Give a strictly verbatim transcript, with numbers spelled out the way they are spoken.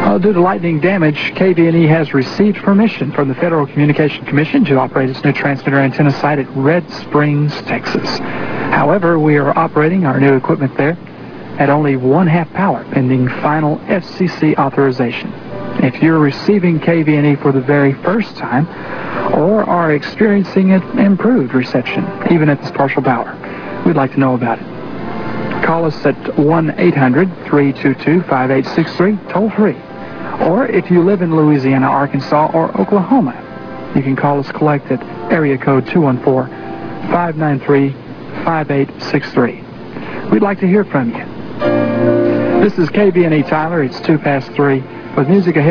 Uh, due to lightning damage, K V N E has received permission from the Federal Communication Commission to operate its new transmitter antenna site at Red Springs, Texas. However, we are operating our new equipment there at only one-half power, pending final F C C authorization. If you're receiving K V N E for the very first time or are experiencing an improved reception, even at this partial power, we'd like to know about it. Call us at one eight hundred, three two two, five eight six three, toll free. Or if you live in Louisiana, Arkansas, or Oklahoma, you can call us collect at area code two one four, five nine three, five eight six three. We'd like to hear from you. This is K V N E Tyler. It's two past three with music ahead.